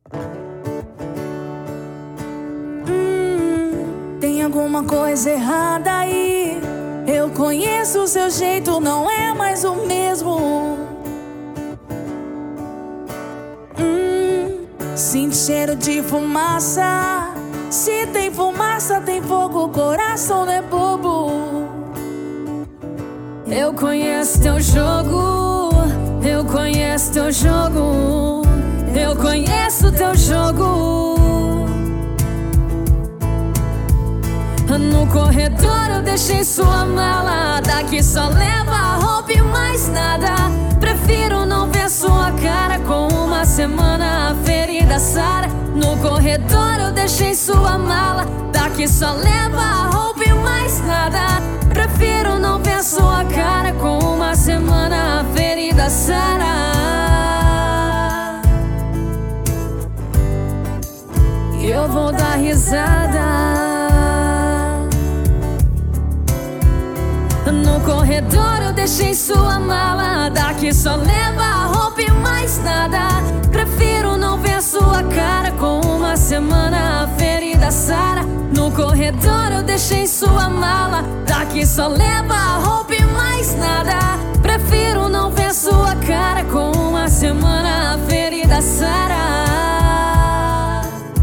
Tem alguma coisa errada aí. Eu conheço o seu jeito, não é mais o mesmo. Sinto cheiro de fumaça. Se tem fumaça, tem fogo, o coração não é bobo. Eu conheço teu jogo, eu conheço teu jogo, eu conheço teu jogo. No corredor eu deixei sua mala, daqui só leva a roupa e mais nada. Prefiro não ver sua cara, com uma semana a ferida sara. No corredor eu deixei sua mala, daqui só leva a roupa e mais nada. Prefiro não ver sua cara, com uma semana a ferida sara. E eu vou dar risada. No corredor eu deixei sua mala, daqui só leva a roupa e mais nada. Prefiro não ver sua cara, com uma semana a ferida sara. No corredor eu deixei sua mala, daqui só leva a roupa e mais nada. Prefiro não ver sua cara, com uma semana a ferida sara.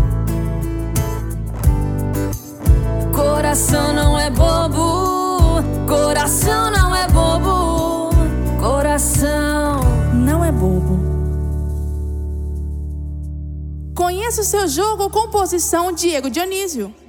Coração não é bobo, coração não é bobo, coração não é bobo. Conheço o seu jogo, composição Diego Dionísio.